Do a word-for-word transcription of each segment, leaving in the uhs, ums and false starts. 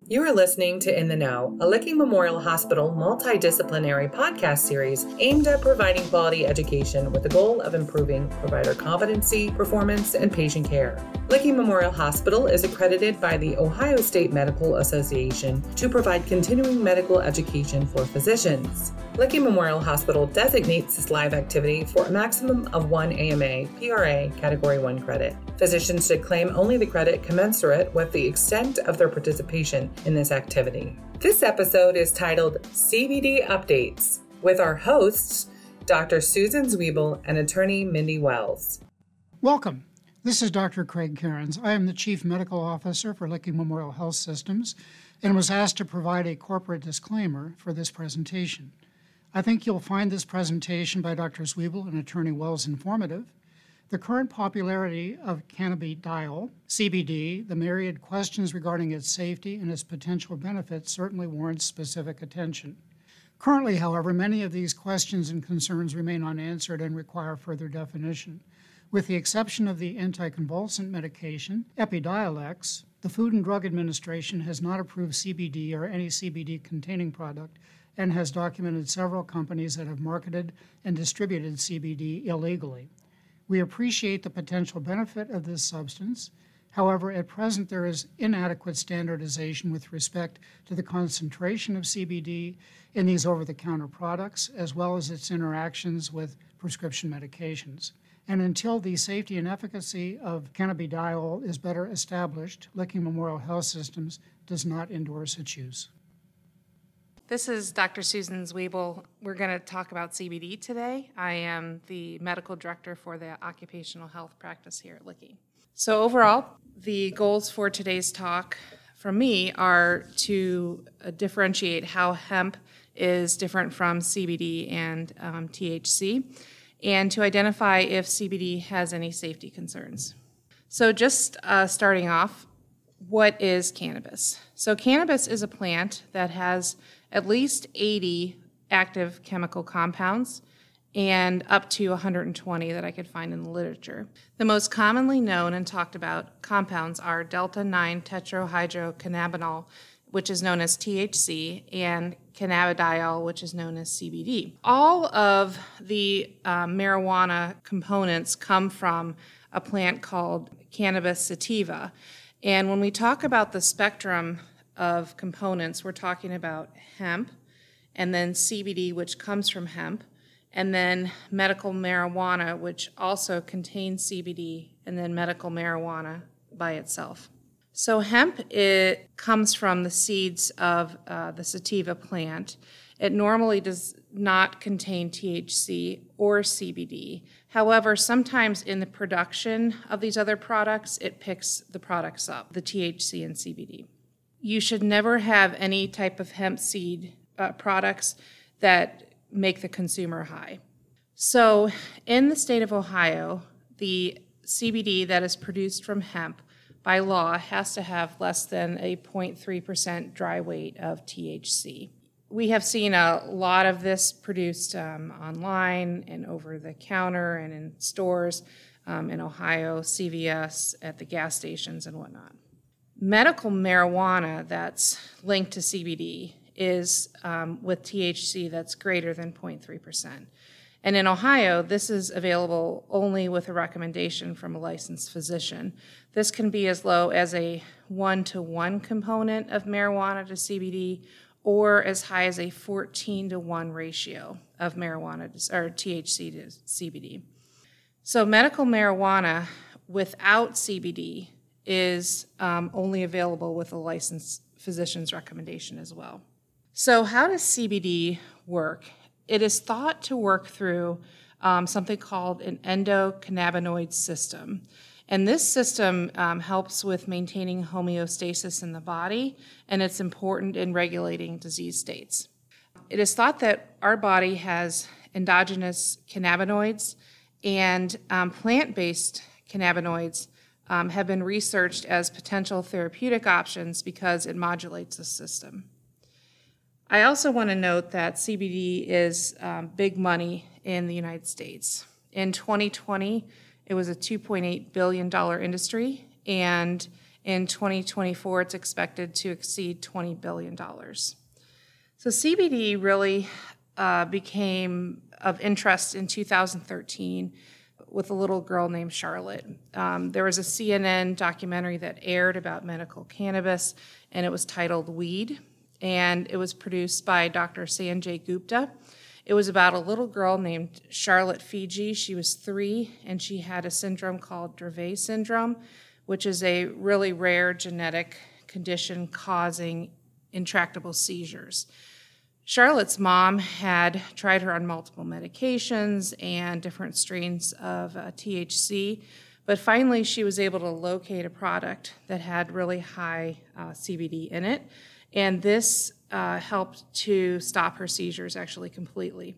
You are listening to In the Know, a Licking Memorial Hospital multidisciplinary podcast series aimed at providing quality education with the goal of improving provider competency, performance, and patient care. Licking Memorial Hospital is accredited by the Ohio State Medical Association to provide continuing medical education for physicians. Licking Memorial Hospital designates this live activity for a maximum of one A M A P R A Category one credit. Physicians should claim only the credit commensurate with the extent of their participation in this activity. This episode is titled C B D Updates with our hosts, Doctor Susan Zwiebel and attorney Mindy Wells. Welcome. This is Doctor Craig Cairns. I am the Chief Medical Officer for Licking Memorial Health Systems and was asked to provide a corporate disclaimer for this presentation. I think you'll find this presentation by Doctor Zwiebel and attorney Wells informative. The current popularity of cannabidiol, C B D, the myriad questions regarding its safety and its potential benefits certainly warrants specific attention. Currently, however, many of these questions and concerns remain unanswered and require further definition. With the exception of the anticonvulsant medication, Epidiolex, the Food and Drug Administration has not approved C B D or any C B D-containing product and has documented several companies that have marketed and distributed C B D illegally. We appreciate the potential benefit of this substance. However, at present there is inadequate standardization with respect to the concentration of C B D in these over-the-counter products, as well as its interactions with prescription medications. And until the safety and efficacy of cannabidiol is better established, Licking Memorial Health Systems does not endorse its use. This is Doctor Susan Zwiebel. We're going to talk about C B D today. I am the medical director for the occupational health practice here at Licking. So overall, the goals for today's talk from me are to uh, differentiate how hemp is different from C B D and um, T H C, and to identify if C B D has any safety concerns. So just uh, starting off, what is cannabis? So cannabis is a plant that has at least eighty active chemical compounds and up to one hundred twenty that I could find in the literature. The most commonly known and talked about compounds are delta nine tetrahydrocannabinol, which is known as T H C, and cannabidiol, which is known as C B D. All of the uh, marijuana components come from a plant called Cannabis sativa. And when we talk about the spectrum of components, we're talking about hemp, and then C B D, which comes from hemp, and then medical marijuana, which also contains C B D, and then medical marijuana by itself. So hemp, it comes from the seeds of uh, the sativa plant. It normally does not contain T H C or C B D. However, sometimes in the production of these other products, it picks the products up, the T H C and C B D. You should never have any type of hemp seed uh, products that make the consumer high. So in the state of Ohio, the C B D that is produced from hemp by law has to have less than a zero point three percent dry weight of T H C. We have seen a lot of this produced um, online and over the counter and in stores um, in Ohio, C V S, at the gas stations and whatnot. Medical marijuana that's linked to C B D is um, with T H C that's greater than zero point three percent. And in Ohio, this is available only with a recommendation from a licensed physician. This can be as low as a one-to-one component of marijuana to C B D, or as high as a fourteen to one ratio of marijuana to, or T H C to C B D. So medical marijuana without C B D is um, only available with a licensed physician's recommendation as well. So how does C B D work? It is thought to work through um, something called an endocannabinoid system. And this system um, helps with maintaining homeostasis in the body, and it's important in regulating disease states. It is thought that our body has endogenous cannabinoids, and um, plant-based cannabinoids um, have been researched as potential therapeutic options because it modulates the system. I also want to note that C B D is um, big money in the United States. In twenty twenty, it was a two point eight billion dollars industry, and In twenty twenty-four, it's expected to exceed twenty billion dollars. So C B D really uh, became of interest in two thousand thirteen with a little girl named Charlotte. Um, there was a C N N documentary that aired about medical cannabis, and it was titled Weed, and it was produced by Doctor Sanjay Gupta. It was about a little girl named Charlotte Fiji. She was three, and she had a syndrome called Dravet syndrome, which is a really rare genetic condition causing intractable seizures. Charlotte's mom had tried her on multiple medications and different strains of uh, T H C, but finally she was able to locate a product that had really high uh, C B D in it, and this uh, helped to stop her seizures actually completely.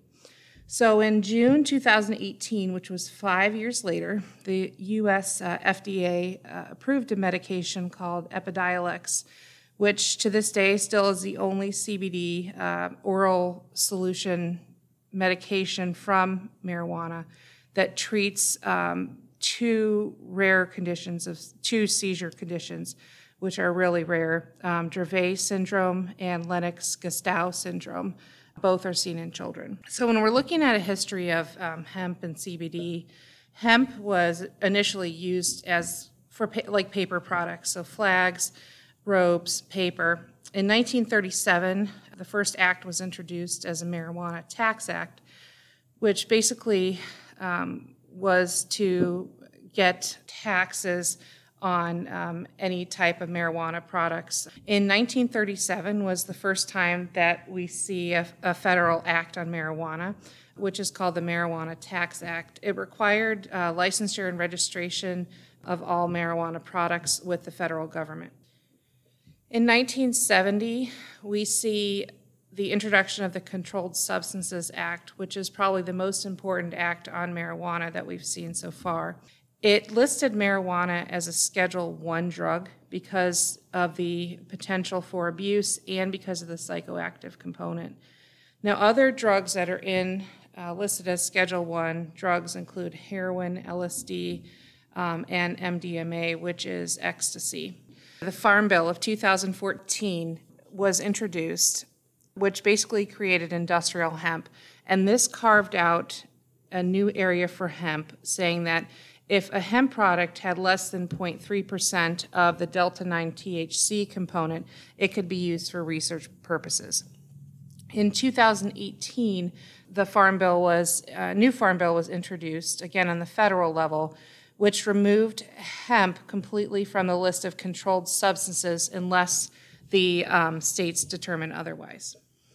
So in June two thousand eighteen, which was five years later, the U S uh, F D A uh, approved a medication called Epidiolex, which to this day still is the only C B D uh, oral solution medication from marijuana that treats um, two rare conditions of two seizure conditions, which are really rare, um, Dravet syndrome and Lennox-Gastaut syndrome. Both are seen in children. So when we're looking at a history of um, hemp and C B D, hemp was initially used as for pa- like paper products, so flags, ropes, paper. In nineteen thirty-seven, the first act was introduced as a Marijuana Tax Act, which basically um, was to get taxes on um, any type of marijuana products. In nineteen thirty-seven was the first time that we see a, a federal act on marijuana, which is called the Marijuana Tax Act. It required uh, licensure and registration of all marijuana products with the federal government. In nineteen seventy, we see the introduction of the Controlled Substances Act, which is probably the most important act on marijuana that we've seen so far. It listed marijuana as a Schedule One drug because of the potential for abuse and because of the psychoactive component. Now, other drugs that are in uh, listed as Schedule One drugs include heroin, L S D, um, and M D M A, which is ecstasy. The Farm Bill of two thousand fourteen was introduced, which basically created industrial hemp, and this carved out a new area for hemp, saying that if a hemp product had less than zero point three percent of the delta nine T H C component, it could be used for research purposes. In two thousand eighteen, the Farm Bill was, a new Farm Bill was introduced, again on the federal level, which removed hemp completely from the list of controlled substances unless the um, states determine otherwise.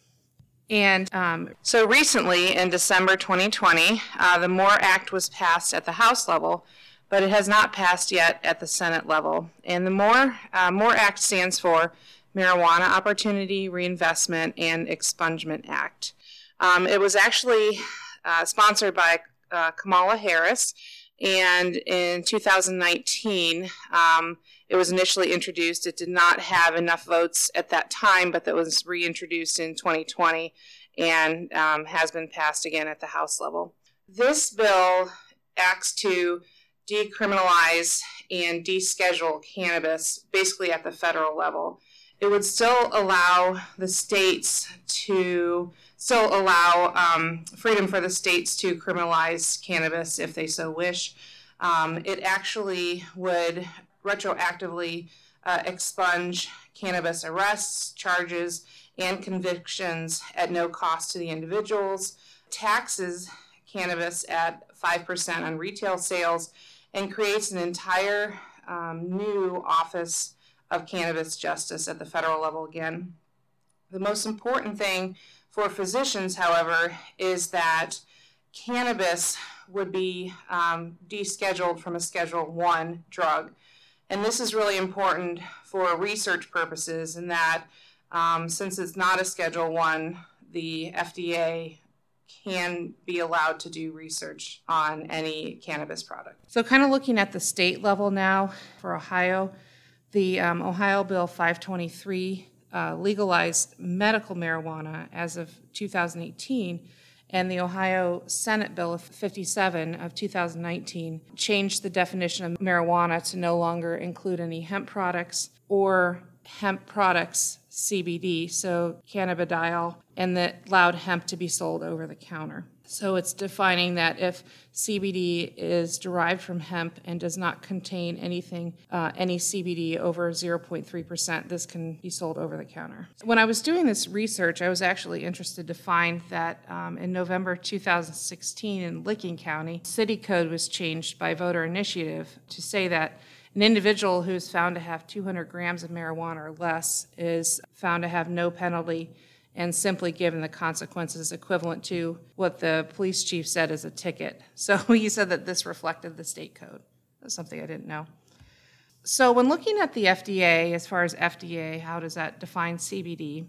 And um, so recently, in December twenty twenty, uh, the MORE Act was passed at the House level, but it has not passed yet at the Senate level. And the MORE, uh, MORE Act stands for Marijuana Opportunity, Reinvestment, and Expungement Act. Um, it was actually uh, sponsored by uh, Kamala Harris, and in two thousand nineteen, um, it was initially introduced. It did not have enough votes at that time, but that was reintroduced in twenty twenty and um, has been passed again at the House level. This bill acts to decriminalize and deschedule cannabis, basically at the federal level. It would still allow the states to, still allow um, freedom for the states to criminalize cannabis if they so wish. Um, it actually would retroactively uh, expunge cannabis arrests, charges, and convictions at no cost to the individuals, taxes cannabis at five percent on retail sales, and creates an entire um, new office of cannabis justice at the federal level again. The most important thing for physicians, however, is that cannabis would be um, descheduled from a Schedule One drug. And this is really important for research purposes in that um, since it's not a Schedule One, the F D A can be allowed to do research on any cannabis product. So kind of looking at the state level now for Ohio, the um, Ohio Bill five twenty-three uh, legalized medical marijuana as of two thousand eighteen, And the Ohio Senate Bill fifty-seven of two thousand nineteen changed the definition of marijuana to no longer include any hemp products or hemp products C B D, so cannabidiol, and that allowed hemp to be sold over the counter. So it's defining that if C B D is derived from hemp and does not contain anything, uh, any C B D over zero point three percent, this can be sold over the counter. When I was doing this research, I was actually interested to find that um, in November two thousand sixteen in Licking County, city code was changed by voter initiative to say that an individual who is found to have two hundred grams of marijuana or less is found to have no penalty and simply given the consequences equivalent to what the police chief said is a ticket. So he said that this reflected the state code. That's something I didn't know. So when looking at the F D A, as far as F D A, how does that define C B D?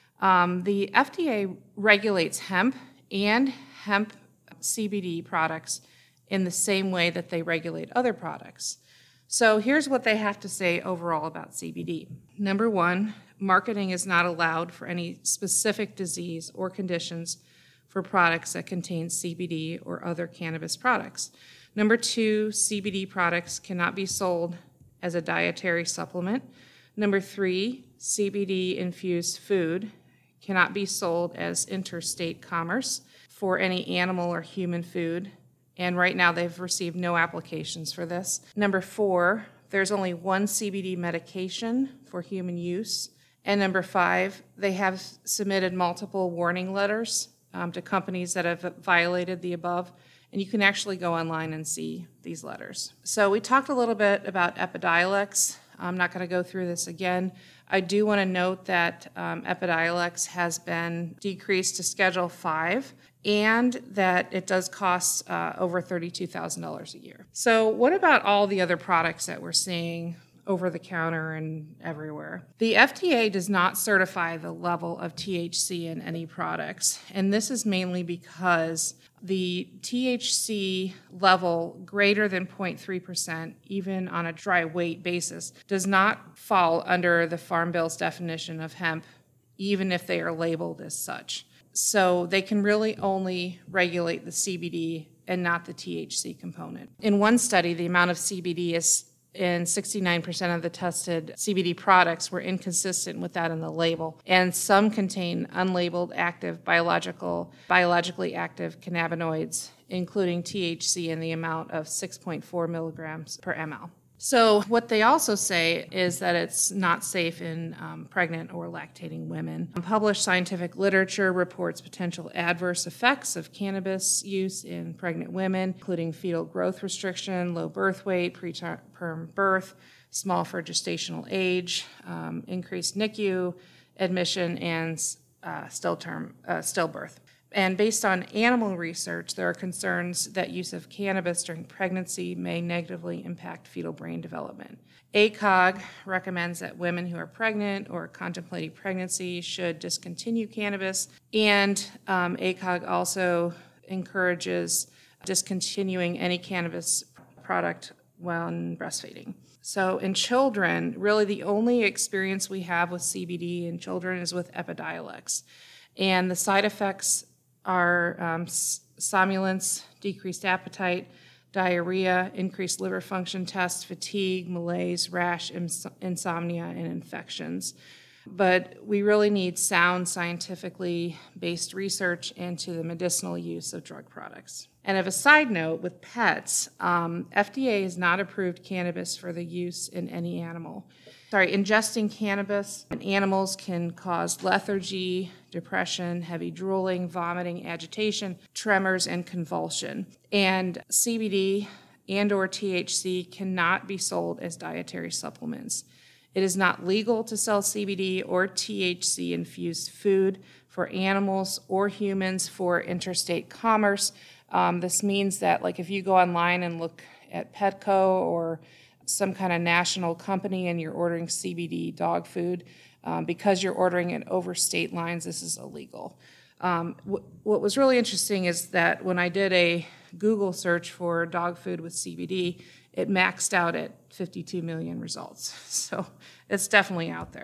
Um, the F D A regulates hemp and hemp C B D products in the same way that they regulate other products. So here's what they have to say overall about C B D. Number one, marketing is not allowed for any specific disease or conditions for products that contain C B D or other cannabis products. Number two, C B D products cannot be sold as a dietary supplement. Number three, C B D-infused food cannot be sold as interstate commerce for any animal or human food. And right now they've received no applications for this. Number four, there's only one C B D medication for human use. And number five, they have submitted multiple warning letters um, to companies that have violated the above. And you can actually go online and see these letters. So we talked a little bit about Epidiolex. I'm not going to go through this again. I do want to note that um, Epidiolex has been decreased to Schedule five, and that it does cost uh, over thirty-two thousand dollars a year. So what about all the other products that we're seeing over the counter and everywhere? The F D A does not certify the level of T H C in any products, and this is mainly because the T H C level greater than zero point three percent, even on a dry weight basis, does not fall under the Farm Bill's definition of hemp, even if they are labeled as such. So they can really only regulate the C B D and not the T H C component. In one study, the amount of C B D is in sixty-nine percent of the tested C B D products were inconsistent with that in the label, and some contain unlabeled active biological, biologically active cannabinoids, including T H C in the amount of six point four milligrams per ml. So what they also say is that it's not safe in um, pregnant or lactating women. Published scientific literature reports potential adverse effects of cannabis use in pregnant women, including fetal growth restriction, low birth weight, preterm birth, small for gestational age, um, increased N I C U admission, and uh, still term, uh, stillbirth. And based on animal research, there are concerns that use of cannabis during pregnancy may negatively impact fetal brain development. A C O G recommends that women who are pregnant or contemplating pregnancy should discontinue cannabis, and um, A C O G also encourages discontinuing any cannabis product when breastfeeding. So in children, really the only experience we have with C B D in children is with Epidiolex. And the side effects are um, somnolence, decreased appetite, diarrhea, increased liver function tests, fatigue, malaise, rash, ins- insomnia, and infections. But we really need sound, scientifically based research into the medicinal use of drug products. And of a side note, with pets, um, F D A has not approved cannabis for the use in any animal. Sorry, ingesting cannabis in animals can cause lethargy, depression, heavy drooling, vomiting, agitation, tremors, and convulsion. And C B D and or T H C cannot be sold as dietary supplements. It is not legal to sell C B D or T H C-infused food for animals or humans for interstate commerce. Um, this means that, like, if you go online and look at Petco or some kind of national company and you're ordering C B D dog food, um, because you're ordering it over state lines, this is illegal. Um, wh- what was really interesting is that when I did a Google search for dog food with C B D, it maxed out at fifty-two million results. So it's definitely out there.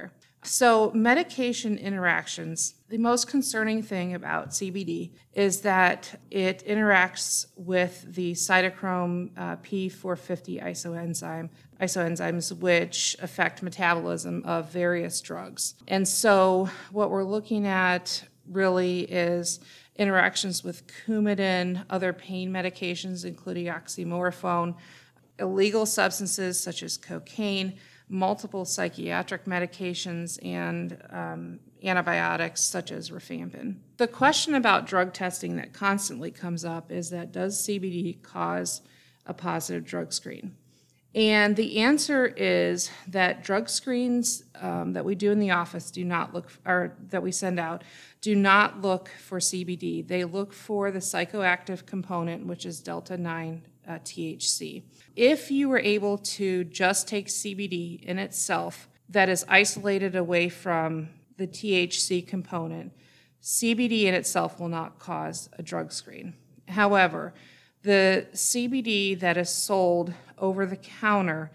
So medication interactions, the most concerning thing about C B D is that it interacts with the cytochrome uh, P four fifty isoenzyme, isoenzymes, which affect metabolism of various drugs. And so what we're looking at really is interactions with Coumadin, other pain medications, including oxymorphone, illegal substances such as cocaine, multiple psychiatric medications, and um, antibiotics such as rifampin. The question about drug testing that constantly comes up is that does C B D cause a positive drug screen? And the answer is that drug screens um, that we do in the office do not look, or that we send out, do not look for C B D. They look for the psychoactive component, which is delta nine uh, T H C. If you were able to just take C B D in itself that is isolated away from the T H C component, C B D in itself will not cause a drug screen. However, the C B D that is sold over the counter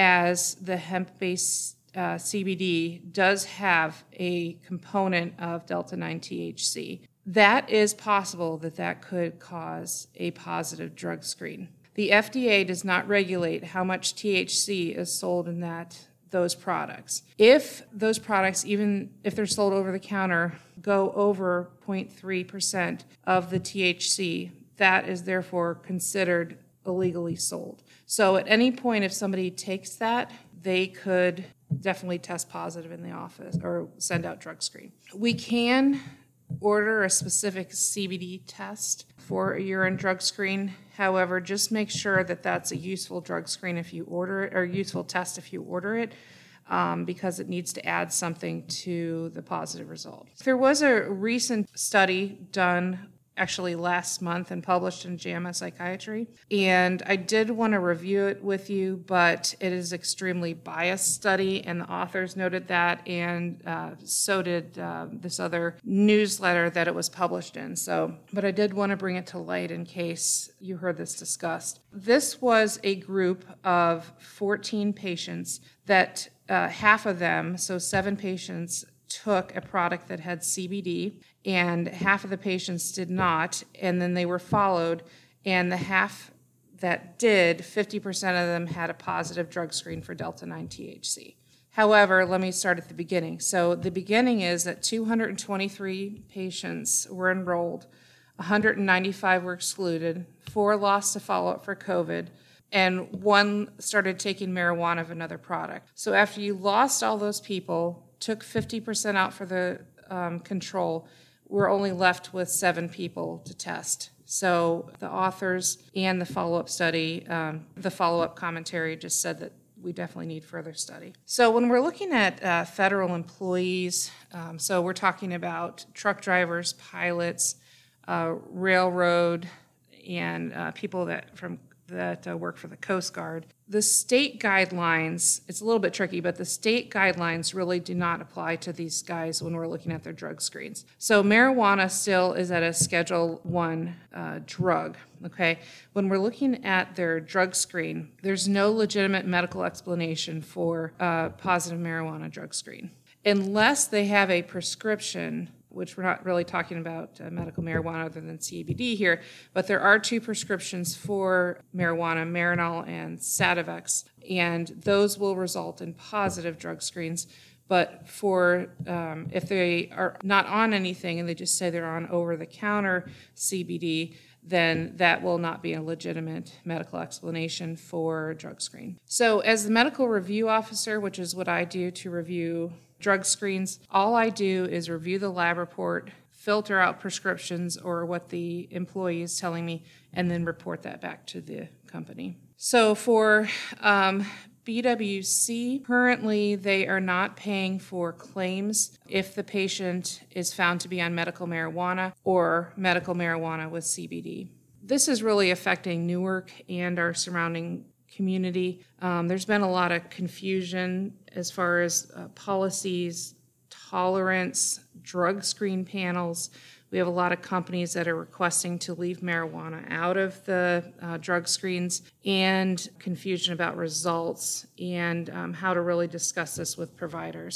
as the hemp-based uh, C B D does have a component of delta nine T H C. That is possible that that could cause a positive drug screen. The F D A does not regulate how much T H C is sold in that those products. If those products, even if they're sold over the counter, go over zero point three percent of the T H C, that is therefore considered illegally sold. So at any point, if somebody takes that, they could definitely test positive in the office or send out drug screen. We can order a specific C B D test for a urine drug screen. However, just make sure that that's a useful drug screen if you order it, or useful test if you order it, um, because it needs to add something to the positive result. There was a recent study done actually last month and published in JAMA Psychiatry. And I did want to review it with you, but it is extremely biased study, and the authors noted that, and uh, so did uh, this other newsletter that it was published in. So, but I did want to bring it to light in case you heard this discussed. This was a group of fourteen patients that uh, half of them, so seven patients, took a product that had C B D, and half of the patients did not, and then they were followed, and the half that did, fifty percent of them had a positive drug screen for delta nine T H C. However, let me start at the beginning. So the beginning is that two hundred twenty-three patients were enrolled, one hundred ninety-five were excluded, four lost to follow-up for COVID, and one started taking marijuana of another product. So after you lost all those people, took fifty percent out for the um, control, we're only left with seven people to test. So the authors and the follow-up study, um, the follow-up commentary just said that we definitely need further study. So when we're looking at uh, federal employees, um, so we're talking about truck drivers, pilots, uh, railroad, and uh, people that from that uh, work for the Coast Guard. The state guidelines, it's a little bit tricky, but the state guidelines really do not apply to these guys when we're looking at their drug screens. So marijuana still is at a Schedule One uh, drug, okay? When we're looking at their drug screen, there's no legitimate medical explanation for a positive marijuana drug screen. Unless they have a prescription, which we're not really talking about uh, medical marijuana other than C B D here, but there are two prescriptions for marijuana, Marinol and Sativex, and those will result in positive drug screens. But for um, if they are not on anything and they just say they're on over-the-counter C B D, then that will not be a legitimate medical explanation for a drug screen. So as the medical review officer, which is what I do to review drug screens, all I do is review the lab report, filter out prescriptions or what the employee is telling me, and then report that back to the company. So for um, B W C, currently they are not paying for claims if the patient is found to be on medical marijuana or medical marijuana with C B D. This is really affecting Newark and our surrounding community. Um, there's been a lot of confusion as far as uh, policies, tolerance, drug screen panels. We have a lot of companies that are requesting to leave marijuana out of the uh, drug screens, and confusion about results and um, how to really discuss this with providers.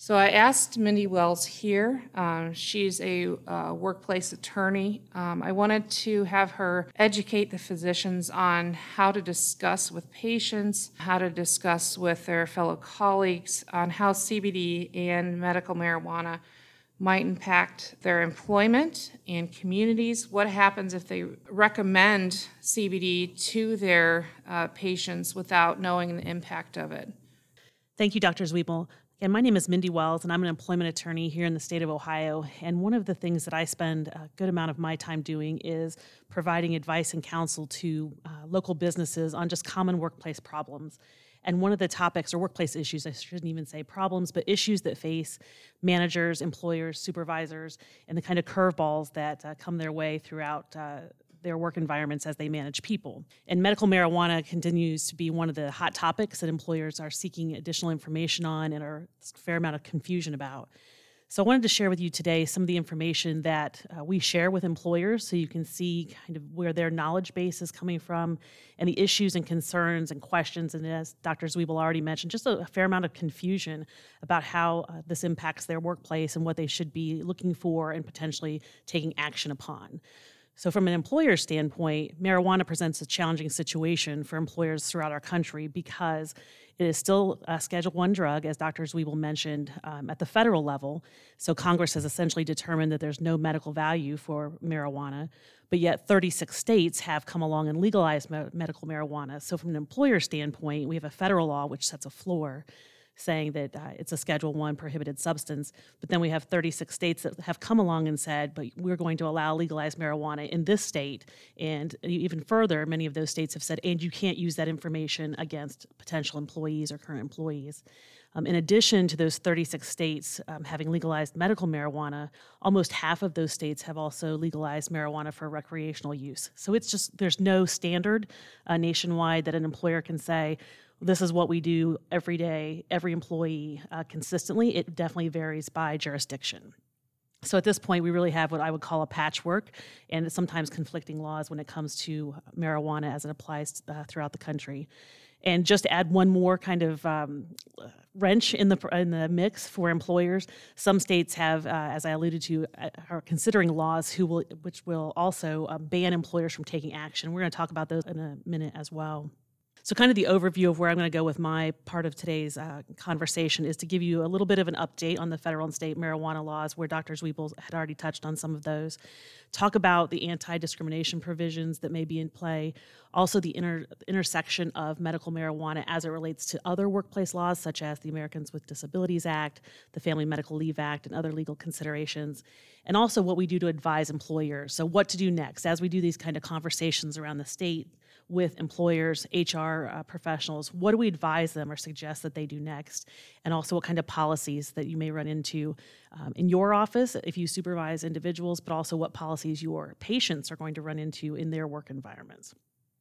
So I asked Mindy Wells here. Um, she's a uh, workplace attorney. Um, I wanted to have her educate the physicians on how to discuss with patients, how to discuss with their fellow colleagues on how C B D and medical marijuana might impact their employment and communities. What happens if they recommend C B D to their uh, patients without knowing the impact of it? Thank you, Doctor Zwiebel. And my name is Mindy Wells, and I'm an employment attorney here in the state of Ohio. And one of the things that I spend a good amount of my time doing is providing advice and counsel to uh, local businesses on just common workplace problems. And one of the topics, or workplace issues, I shouldn't even say problems, but issues that face managers, employers, supervisors, and the kind of curveballs that uh, come their way throughout uh, their work environments as they manage people. And medical marijuana continues to be one of the hot topics that employers are seeking additional information on and are a fair amount of confusion about. So I wanted to share with you today some of the information that uh, we share with employers so you can see kind of where their knowledge base is coming from and the issues and concerns and questions. And as Doctor Zwiebel already mentioned, just a, a fair amount of confusion about how uh, this impacts their workplace and what they should be looking for and potentially taking action upon. So from an employer standpoint, marijuana presents a challenging situation for employers throughout our country because it is still a Schedule One drug, as Doctor Zwiebel mentioned, um, at the federal level. So Congress has essentially determined that there's no medical value for marijuana, but yet thirty-six states have come along and legalized me- medical marijuana. So from an employer standpoint, we have a federal law which sets a floor, saying that uh, it's a Schedule One prohibited substance. But then we have thirty-six states that have come along and said, but we're going to allow legalized marijuana in this state. And even further, many of those states have said, and you can't use that information against potential employees or current employees. Um, in addition to those thirty-six states um, having legalized medical marijuana, almost half of those states have also legalized marijuana for recreational use. So it's just, there's no standard uh, nationwide that an employer can say, this is what we do every day, every employee uh, consistently. It definitely varies by jurisdiction. So at this point, we really have what I would call a patchwork and sometimes conflicting laws when it comes to marijuana as it applies uh, throughout the country. And just to add one more kind of um, wrench in the in the mix for employers, some states have, uh, as I alluded to, uh, are considering laws who will, which will also uh, ban employers from taking action. We're going to talk about those in a minute as well. So kind of the overview of where I'm going to go with my part of today's uh, conversation is to give you a little bit of an update on the federal and state marijuana laws, where Doctor Zwiebel had already touched on some of those. Talk about the anti-discrimination provisions that may be in play. Also the inter- intersection of medical marijuana as it relates to other workplace laws, such as the Americans with Disabilities Act, the Family Medical Leave Act, and other legal considerations. And also what we do to advise employers. So what to do next as we do these kind of conversations around the state with employers, H R uh, professionals. What do we advise them or suggest that they do next? And also what kind of policies that you may run into um, in your office if you supervise individuals, but also what policies your patients are going to run into in their work environments.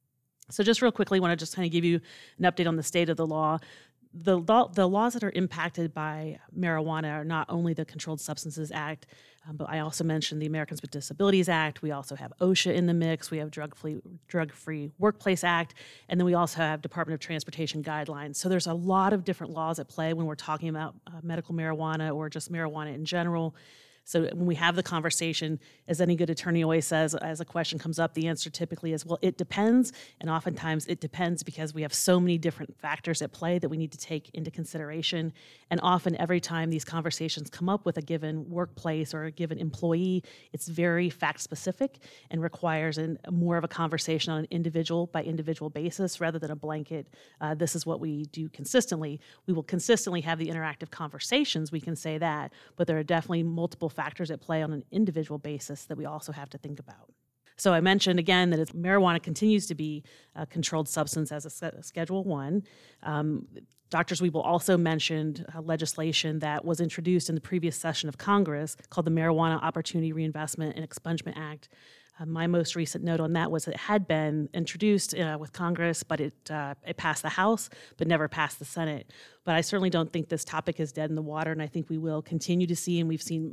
So just real quickly, I want to just kind of give you an update on the state of the law. The, law, the laws that are impacted by marijuana are not only the Controlled Substances Act, um, but I also mentioned the Americans with Disabilities Act. We also have OSHA in the mix. We have Drug-Free, Drug-Free Workplace Act, and then we also have Department of Transportation guidelines. So there's a lot of different laws at play when we're talking about uh, medical marijuana or just marijuana in general. So when we have the conversation, as any good attorney always says, as a question comes up, the answer typically is, well, it depends. And oftentimes it depends because we have so many different factors at play that we need to take into consideration. And often every time these conversations come up with a given workplace or a given employee, it's very fact specific and requires an, more of a conversation on an individual by individual basis rather than a blanket, uh, this is what we do consistently. We will consistently have the interactive conversations, we can say that, but there are definitely multiple factors at play on an individual basis that we also have to think about. So I mentioned again that it's, marijuana continues to be a controlled substance as a, a Schedule One. Um, Doctor Zwiebel also mentioned uh, legislation that was introduced in the previous session of Congress called the Marijuana Opportunity Reinvestment and Expungement Act. Uh, my most recent note on that was it had been introduced uh, with Congress, but it uh, it passed the House, but never passed the Senate. But I certainly don't think this topic is dead in the water, and I think we will continue to see, and we've seen uh,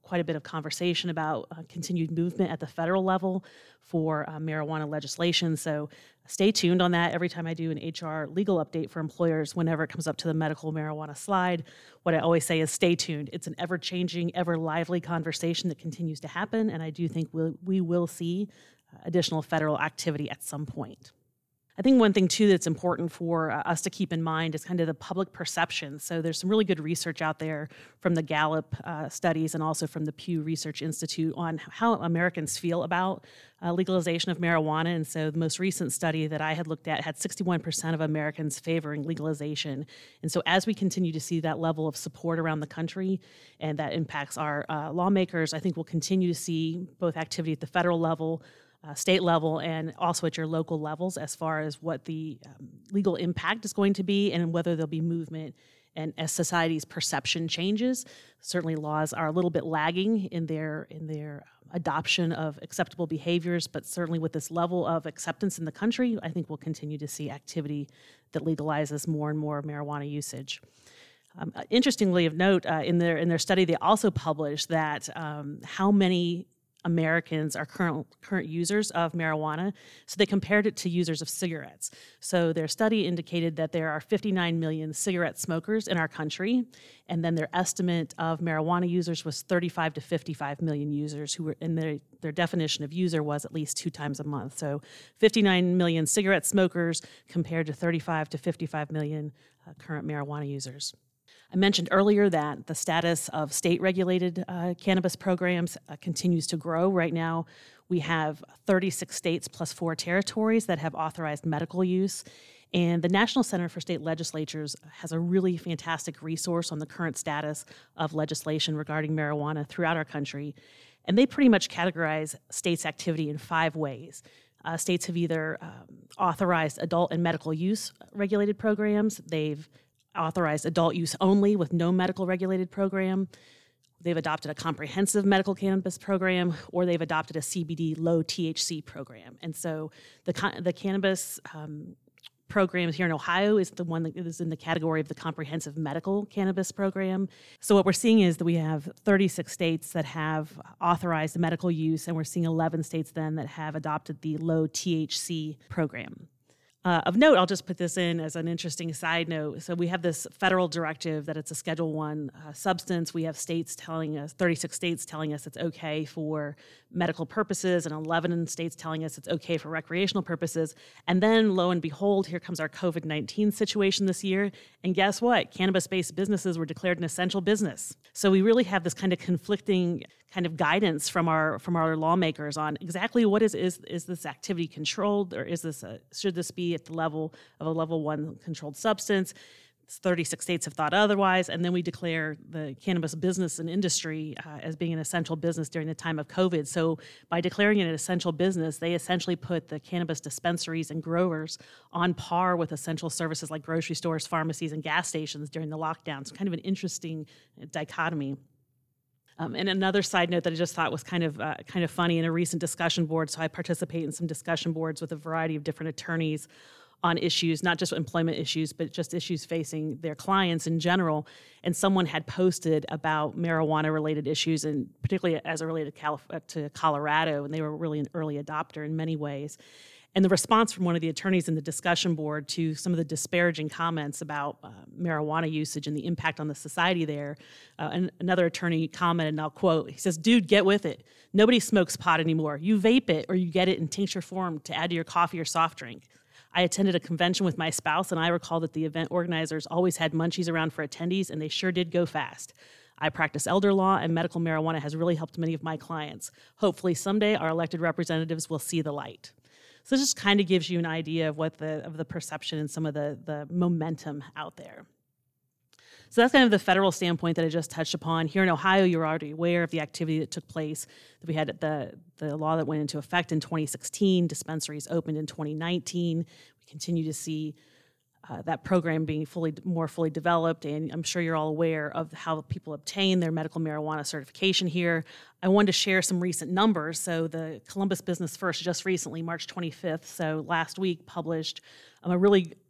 quite a bit of conversation about uh, continued movement at the federal level for uh, marijuana legislation. So stay tuned on that every time I do an H R legal update for employers. Whenever it comes up to the medical marijuana slide, what I always say is stay tuned. It's an ever-changing, ever-lively conversation that continues to happen, and I do think we'll, we will see uh, additional federal activity at some point. I think one thing, too, that's important for uh, us to keep in mind is kind of the public perception. So there's some really good research out there from the Gallup uh, studies and also from the Pew Research Institute on how Americans feel about uh, legalization of marijuana. And so the most recent study that I had looked at had sixty-one percent of Americans favoring legalization. And so as we continue to see that level of support around the country and that impacts our uh, lawmakers, I think we'll continue to see both activity at the federal level, Uh, state level, and also at your local levels as far as what the um, legal impact is going to be and whether there'll be movement. And as society's perception changes, certainly laws are a little bit lagging in their in their adoption of acceptable behaviors, but certainly with this level of acceptance in the country, I think we'll continue to see activity that legalizes more and more marijuana usage. Um, interestingly of note, uh, in their in their study, they also published that um, how many Americans are current current users of marijuana. So they compared it to users of cigarettes. So their study indicated that there are fifty-nine million cigarette smokers in our country, and then their estimate of marijuana users was thirty-five to fifty-five million users who were, and their, their definition of user was at least two times a month. So fifty-nine million cigarette smokers compared to thirty-five to fifty-five million uh, current marijuana users. I mentioned earlier that the status of state-regulated uh, cannabis programs uh, continues to grow. Right now, we have thirty-six states plus four territories that have authorized medical use. And the National Center for State Legislatures has a really fantastic resource on the current status of legislation regarding marijuana throughout our country. And they pretty much categorize states' activity in five ways. Uh, states have either um, authorized adult and medical use regulated programs. They've authorized adult use only with no medical regulated program. They've adopted a comprehensive medical cannabis program, or they've adopted a C B D low T H C program. And so the the cannabis um, programs here in Ohio is the one that is in the category of the comprehensive medical cannabis program. So what we're seeing is that we have thirty-six states that have authorized medical use, and we're seeing eleven states then that have adopted the low T H C program. Uh, of note, I'll just put this in as an interesting side note. So we have this federal directive that it's a Schedule One uh, substance. We have states telling us, thirty-six states telling us it's okay for medical purposes, and eleven states telling us it's okay for recreational purposes. And then, lo and behold, here comes our COVID nineteen situation this year. And guess what? Cannabis-based businesses were declared an essential business. So we really have this kind of conflicting kind of guidance from our from our lawmakers on exactly what is is is this activity controlled, or is this a, should this be at the level of a level one controlled substance? thirty-six states have thought otherwise, and then we declare the cannabis business and industry uh, as being an essential business during the time of COVID. So by declaring it an essential business, they essentially put the cannabis dispensaries and growers on par with essential services like grocery stores, pharmacies, and gas stations during the lockdown. It's kind of an interesting dichotomy. Um, and another side note that I just thought was kind of uh, kind of funny, in a recent discussion board, so I participate in some discussion boards with a variety of different attorneys on issues, not just employment issues, but just issues facing their clients in general. And someone had posted about marijuana-related issues, and particularly as it related to, Calif- to Colorado, and they were really an early adopter in many ways. And the response from one of the attorneys in the discussion board to some of the disparaging comments about uh, marijuana usage and the impact on the society there, uh, and another attorney commented, and I'll quote, he says, "Dude, get with it. Nobody smokes pot anymore. You vape it, or you get it in tincture form to add to your coffee or soft drink. I attended a convention with my spouse, and I recall that the event organizers always had munchies around for attendees, and they sure did go fast. I practice elder law, and medical marijuana has really helped many of my clients. Hopefully someday our elected representatives will see the light." So this just kind of gives you an idea of what the of the perception and some of the, the momentum out there. So that's kind of the federal standpoint that I just touched upon. Here in Ohio, you're already aware of the activity that took place. That we had the, the law that went into effect in twenty sixteen. Dispensaries opened in twenty nineteen. We continue to see Uh, that program being fully, more fully developed, and I'm sure you're all aware of how people obtain their medical marijuana certification here. I wanted to share some recent numbers. So the Columbus Business First just recently, March twenty-fifth, so last week, published um, a really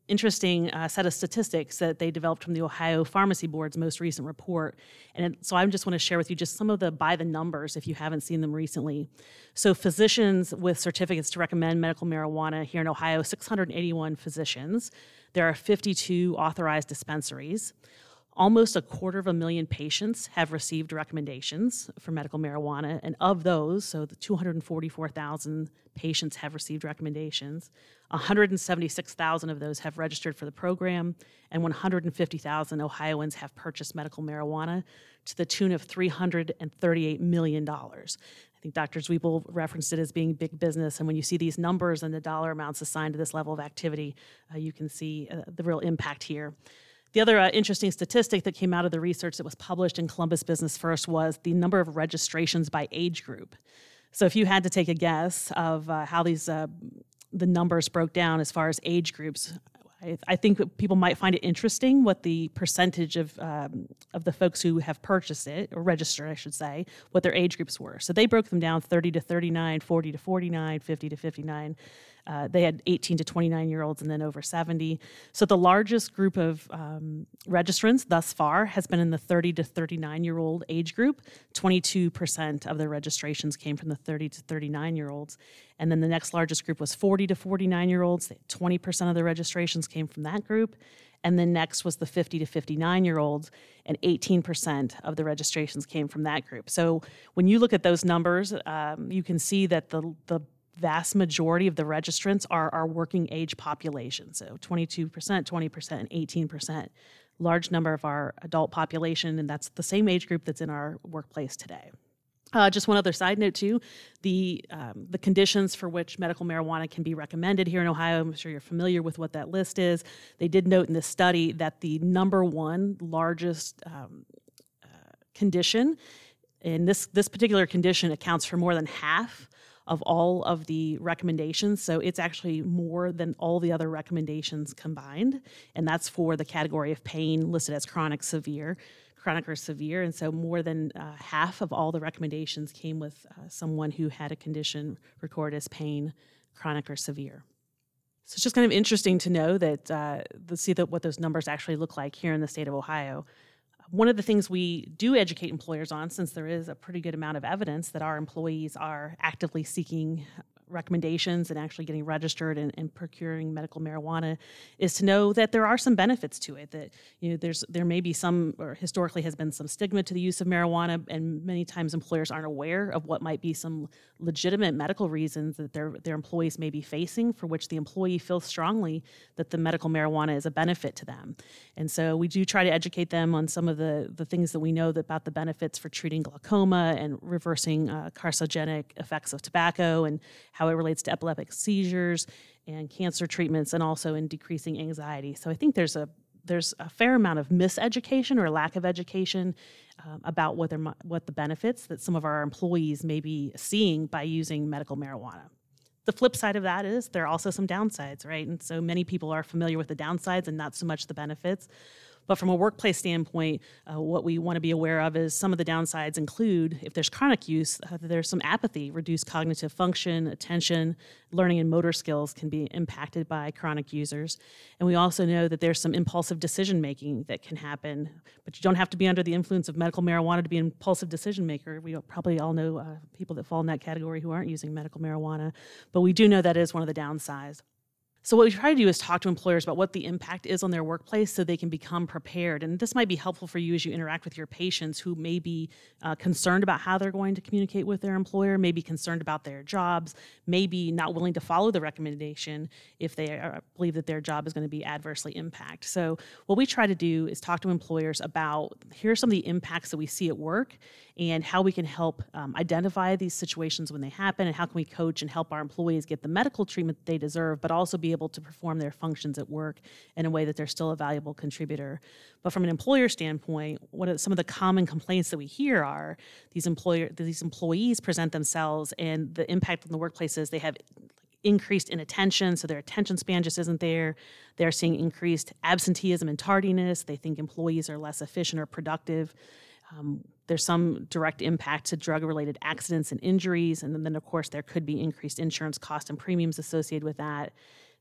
interesting uh, set of statistics that they developed from the Ohio Pharmacy Board's most recent report. And it, so I just want to share with you just some of the by the numbers if you haven't seen them recently. So physicians with certificates to recommend medical marijuana here in Ohio, six hundred eighty-one physicians. There are fifty-two authorized dispensaries. Almost a quarter of a million patients have received recommendations for medical marijuana, and of those, so the two hundred forty-four thousand patients have received recommendations, one hundred seventy-six thousand of those have registered for the program, and one hundred fifty thousand Ohioans have purchased medical marijuana to the tune of three hundred thirty-eight million dollars. I think Doctor Zwiebel referenced it as being big business, and when you see these numbers and the dollar amounts assigned to this level of activity, uh, you can see uh, the real impact here. The other uh, interesting statistic that came out of the research that was published in Columbus Business First was the number of registrations by age group. So if you had to take a guess of uh, how these uh, the numbers broke down as far as age groups, I, I think people might find it interesting what the percentage of um, of the folks who have purchased it, or registered, I should say, what their age groups were. So they broke them down thirty to thirty-nine, forty to forty-nine, fifty to fifty-nine. Uh, they had eighteen to twenty-nine-year-olds and then over seventy. So the largest group of um, registrants thus far has been in the thirty to thirty-nine-year-old age group. twenty-two percent of their registrations came from the thirty to thirty-nine-year-olds. And then the next largest group was forty to forty-nine-year-olds. twenty percent of the registrations came from that group. And then next was the fifty to fifty-nine-year-olds, and eighteen percent of the registrations came from that group. So when you look at those numbers, um, you can see that the the vast majority of the registrants are our working age population. So twenty-two percent, twenty percent, and eighteen percent. Large number of our adult population, and that's the same age group that's in our workplace today. Uh, just one other side note, too, the um, the conditions for which medical marijuana can be recommended here in Ohio, I'm sure you're familiar with what that list is. They did note in this study that the number one largest um, uh, condition, and this, this particular condition accounts for more than half of all of the recommendations. So it's actually more than all the other recommendations combined. And that's for the category of pain listed as chronic, severe, chronic or severe. And so more than uh, half of all the recommendations came with uh, someone who had a condition recorded as pain, chronic or severe. So it's just kind of interesting to know that, uh, to see that what those numbers actually look like here in the state of Ohio. One of the things we do educate employers on, since there is a pretty good amount of evidence that our employees are actively seeking recommendations and actually getting registered and, and procuring medical marijuana, is to know that there are some benefits to it. That you know, there's there may be some, or historically has been some stigma to the use of marijuana, and many times employers aren't aware of what might be some legitimate medical reasons that their their employees may be facing, for which the employee feels strongly that the medical marijuana is a benefit to them. And so we do try to educate them on some of the the things that we know about the benefits for treating glaucoma and reversing uh, carcinogenic effects of tobacco, and how it relates to epileptic seizures and cancer treatments, and also in decreasing anxiety. So I think there's a there's a fair amount of miseducation or lack of education um, about what, what the benefits that some of our employees may be seeing by using medical marijuana. The flip side of that is there are also some downsides, right? And so many people are familiar with the downsides and not so much the benefits. But from a workplace standpoint, uh, what we want to be aware of is some of the downsides include, if there's chronic use, uh, there's some apathy, reduced cognitive function, attention, learning and motor skills can be impacted by chronic users. And we also know that there's some impulsive decision-making that can happen, but you don't have to be under the influence of medical marijuana to be an impulsive decision-maker. We probably all know uh, people that fall in that category who aren't using medical marijuana, but we do know that is one of the downsides. So what we try to do is talk to employers about what the impact is on their workplace so they can become prepared. And this might be helpful for you as you interact with your patients who may be uh, concerned about how they're going to communicate with their employer, may be concerned about their jobs, may be not willing to follow the recommendation if they are, believe that their job is going to be adversely impacted. So what we try to do is talk to employers about, here are some of the impacts that we see at work and how we can help um, identify these situations when they happen, and how can we coach and help our employees get the medical treatment that they deserve, but also be able to perform their functions at work in a way that they're still a valuable contributor. But from an employer standpoint, what are some of the common complaints that we hear are these employer these employees present themselves, and the impact on the workplace is they have increased inattention, so their attention span just isn't there. They're seeing increased absenteeism and tardiness. They think employees are less efficient or productive. Um, there's some direct impact to drug-related accidents and injuries, and then, of course, there could be increased insurance costs and premiums associated with that.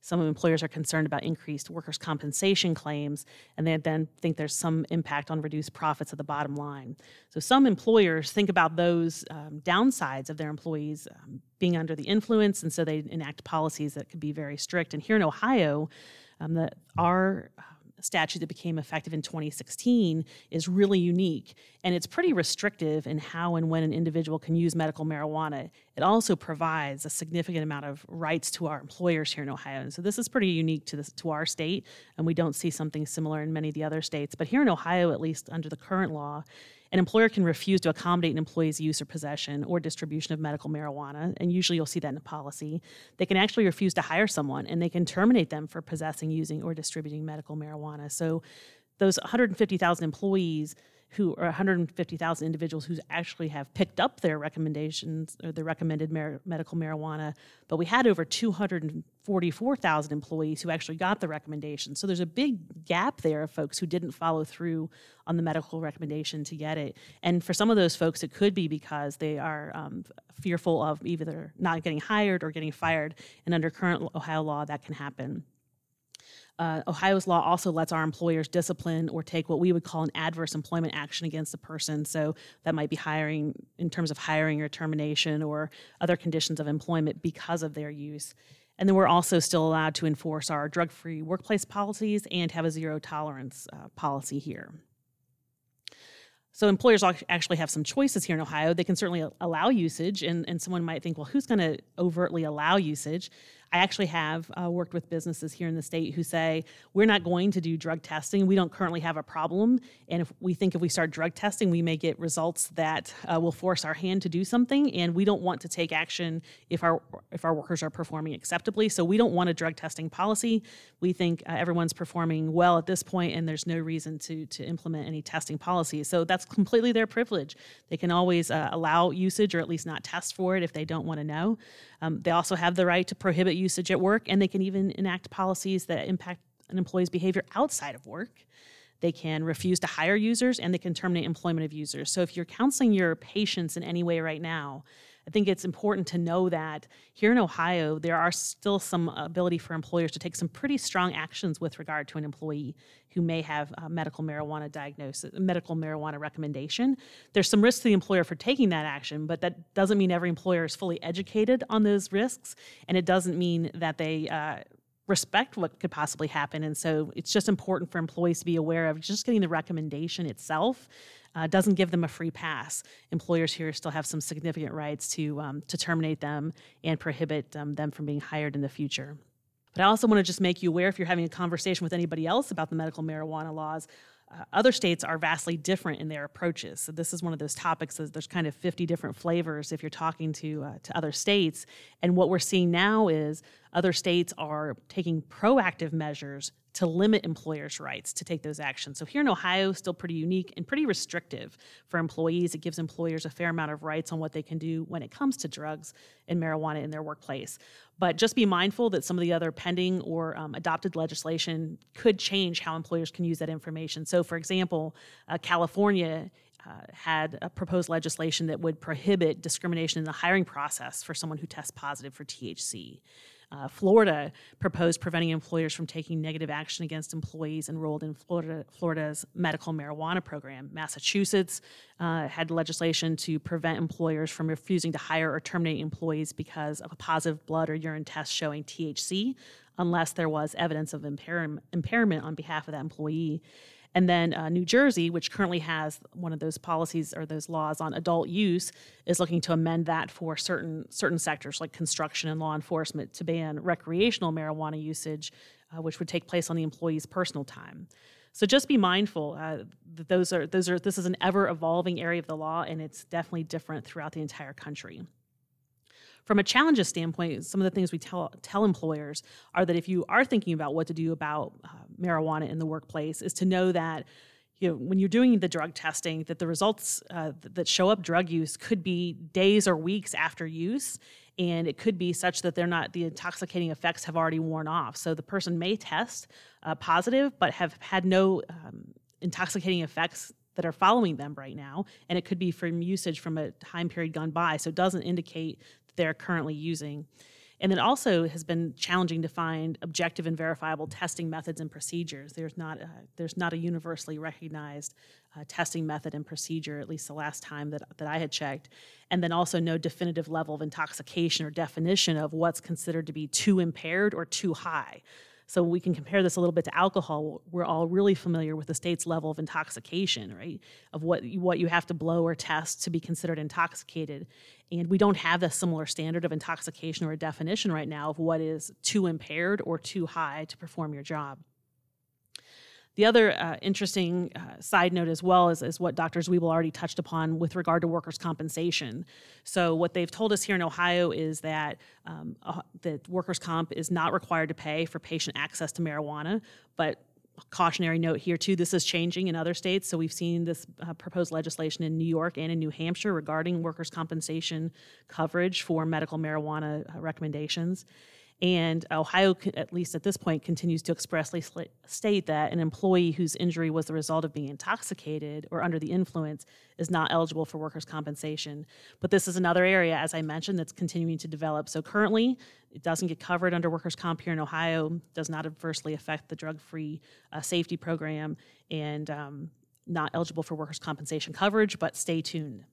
Some employers are concerned about increased workers' compensation claims, and they then think there's some impact on reduced profits at the bottom line. So some employers think about those um, downsides of their employees um, being under the influence, and so they enact policies that could be very strict. And here in Ohio, um, the, our statute that became effective in twenty sixteen is really unique, and it's pretty restrictive in how and when an individual can use medical marijuana. It also provides a significant amount of rights to our employers here in Ohio, and so this is pretty unique to this, to our state, and we don't see something similar in many of the other states. But here in Ohio, at least under the current law, an employer can refuse to accommodate an employee's use or possession or distribution of medical marijuana, and usually you'll see that in a policy. They can actually refuse to hire someone, and they can terminate them for possessing, using, or distributing medical marijuana. So those one hundred fifty thousand employees who or one hundred fifty thousand individuals who actually have picked up their recommendations or the recommended mar- medical marijuana, but we had over two hundred forty-four thousand employees who actually got the recommendation. So there's a big gap there of folks who didn't follow through on the medical recommendation to get it. And for some of those folks, it could be because they are um, fearful of either not getting hired or getting fired. And under current Ohio law, that can happen. Uh, Ohio's law also lets our employers discipline or take what we would call an adverse employment action against the person. So that might be hiring, in terms of hiring or termination or other conditions of employment because of their use. And then we're also still allowed to enforce our drug-free workplace policies and have a zero tolerance uh, policy here. So employers actually have some choices here in Ohio. They can certainly allow usage, and, and someone might think, well, who's going to overtly allow usage? I actually have uh, worked with businesses here in the state who say, we're not going to do drug testing. We don't currently have a problem, and if we think if we start drug testing, we may get results that uh, will force our hand to do something, and we don't want to take action if our if our workers are performing acceptably. So we don't want a drug testing policy. We think uh, everyone's performing well at this point, and there's no reason to to implement any testing policies. So that's completely their privilege. They can always uh, allow usage or at least not test for it if they don't want to know. Um, they also have the right to prohibit usage at work, and they can even enact policies that impact an employee's behavior outside of work. They can refuse to hire users, and they can terminate employment of users. So if you're counseling your patients in any way right now, I think it's important to know that here in Ohio, there are still some ability for employers to take some pretty strong actions with regard to an employee who may have a medical marijuana diagnosis, medical marijuana recommendation. There's some risk to the employer for taking that action, but that doesn't mean every employer is fully educated on those risks, and it doesn't mean that they uh, respect what could possibly happen. And so it's just important for employees to be aware of just getting the recommendation itself uh, doesn't give them a free pass. Employers here still have some significant rights to um, to terminate them and prohibit um, them from being hired in the future. But I also want to just make you aware, if you're having a conversation with anybody else about the medical marijuana laws, uh, other states are vastly different in their approaches. So this is one of those topics that there's kind of fifty different flavors if you're talking to uh, to other states. And what we're seeing now is other states are taking proactive measures to limit employers' rights to take those actions. So here in Ohio, still pretty unique and pretty restrictive for employees. It gives employers a fair amount of rights on what they can do when it comes to drugs and marijuana in their workplace. But just be mindful that some of the other pending or um, adopted legislation could change how employers can use that information. So for example, uh, California Uh, had a proposed legislation that would prohibit discrimination in the hiring process for someone who tests positive for T H C. Uh, Florida proposed preventing employers from taking negative action against employees enrolled in Florida, Florida's medical marijuana program. Massachusetts uh, had legislation to prevent employers from refusing to hire or terminate employees because of a positive blood or urine test showing T H C, unless there was evidence of impair- impairment on behalf of that employee. And then uh, New Jersey, which currently has one of those policies or those laws on adult use, is looking to amend that for certain certain sectors like construction and law enforcement to ban recreational marijuana usage, uh, which would take place on the employee's personal time. So just be mindful uh, that those are those are this is an ever evolving area of the law, and it's definitely different throughout the entire country. From a challenges standpoint, some of the things we tell tell employers are that if you are thinking about what to do about uh, marijuana in the workplace, is to know that, you know, when you're doing the drug testing, that the results uh, that show up drug use could be days or weeks after use, and it could be such that they're not the intoxicating effects have already worn off. So the person may test uh, positive, but have had no um, intoxicating effects that are following them right now, and it could be from usage from a time period gone by, so it doesn't indicate they're currently using. And it also has been challenging to find objective and verifiable testing methods and procedures. There's not a, there's not a universally recognized uh, testing method and procedure, at least the last time that, that I had checked. And then also no definitive level of intoxication or definition of what's considered to be too impaired or too high. So we can compare this a little bit to alcohol. We're all really familiar with the state's level of intoxication, right? Of what you, what you have to blow or test to be considered intoxicated. And we don't have a similar standard of intoxication or a definition right now of what is too impaired or too high to perform your job. The other uh, interesting uh, side note as well is, is what Doctor Zwiebel already touched upon with regard to workers' compensation. So what they've told us here in Ohio is that um, uh, that workers' comp is not required to pay for patient access to marijuana, but cautionary note here too, this is changing in other states. So we've seen this uh, proposed legislation in New York and in New Hampshire regarding workers' compensation coverage for medical marijuana uh, recommendations. And Ohio, at least at this point, continues to expressly state that an employee whose injury was the result of being intoxicated or under the influence is not eligible for workers' compensation. But this is another area, as I mentioned, that's continuing to develop. So currently, it doesn't get covered under workers' comp here in Ohio, does not adversely affect the drug-free uh, safety program, and um, not eligible for workers' compensation coverage, but stay tuned.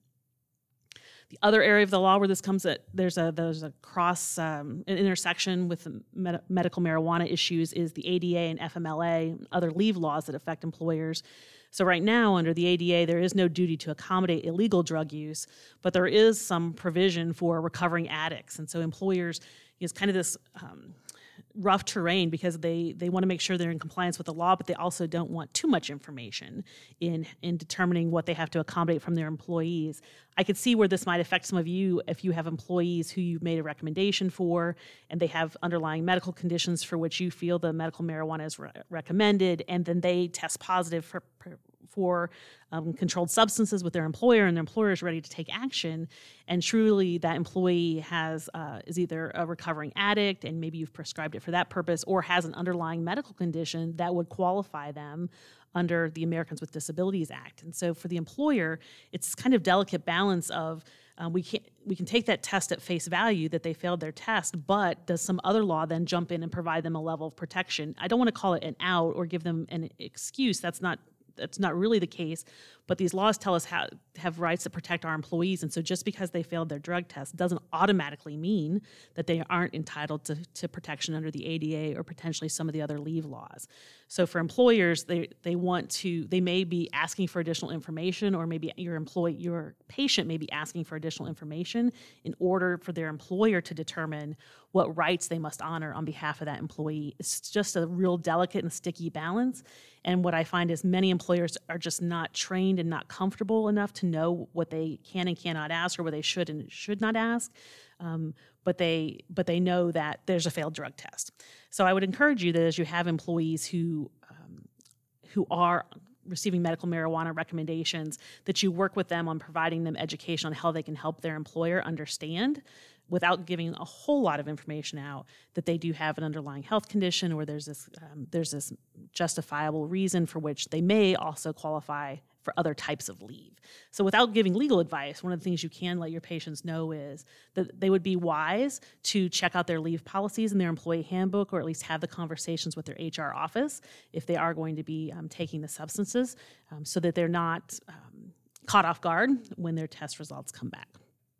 The other area of the law where this comes at, there's a there's a cross um, an intersection with med- medical marijuana issues is the A D A and F M L A, other leave laws that affect employers. So right now, under the A D A, there is no duty to accommodate illegal drug use, but there is some provision for recovering addicts. And so employers, it's kind of this um, rough terrain because they, they want to make sure they're in compliance with the law, but they also don't want too much information in, in determining what they have to accommodate from their employees. I could see where this might affect some of you if you have employees who you've made a recommendation for and they have underlying medical conditions for which you feel the medical marijuana is re- recommended, and then they test positive for, for um, controlled substances with their employer, and their employer is ready to take action, and truly that employee has uh, is either a recovering addict, and maybe you've prescribed it for that purpose, or has an underlying medical condition that would qualify them under the Americans with Disabilities Act. And so for the employer, it's kind of delicate balance of uh, we can we can take that test at face value that they failed their test, but does some other law then jump in and provide them a level of protection? I don't want to call it an out or give them an excuse. That's not That's not really the case, but these laws tell us how have rights that protect our employees, and so just because they failed their drug test doesn't automatically mean that they aren't entitled to, to protection under the A D A or potentially some of the other leave laws. So for employers, they they want to they may be asking for additional information, or maybe your employee your patient may be asking for additional information in order for their employer to determine what rights they must honor on behalf of that employee. It's just a real delicate and sticky balance. And what I find is many employers are just not trained and not comfortable enough to know what they can and cannot ask, or what they should and should not ask. Um, but they but they know that there's a failed drug test. So I would encourage you that as you have employees who um, who are receiving medical marijuana recommendations, that you work with them on providing them education on how they can help their employer understand, without giving a whole lot of information out, that they do have an underlying health condition, or there's this um, there's this justifiable reason for which they may also qualify for other types of leave. So without giving legal advice, one of the things you can let your patients know is that they would be wise to check out their leave policies in their employee handbook, or at least have the conversations with their H R office if they are going to be um, taking the substances, um, so that they're not um, caught off guard when their test results come back.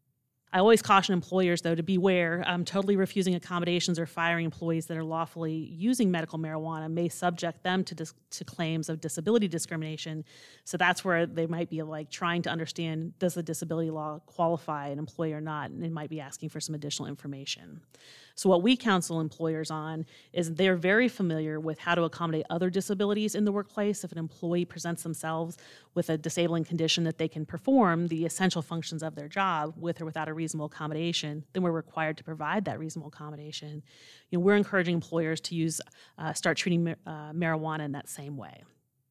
I always caution employers, though, to beware. Um, totally refusing accommodations or firing employees that are lawfully using medical marijuana may subject them to dis- to claims of disability discrimination. So that's where they might be like trying to understand, does the disability law qualify an employee or not? And they might be asking for some additional information. So what we counsel employers on is they're very familiar with how to accommodate other disabilities in the workplace. If an employee presents themselves with a disabling condition that they can perform the essential functions of their job with or without a reasonable accommodation, then we're required to provide that reasonable accommodation. You know, we're encouraging employers to use, uh, start treating uh, marijuana in that same way.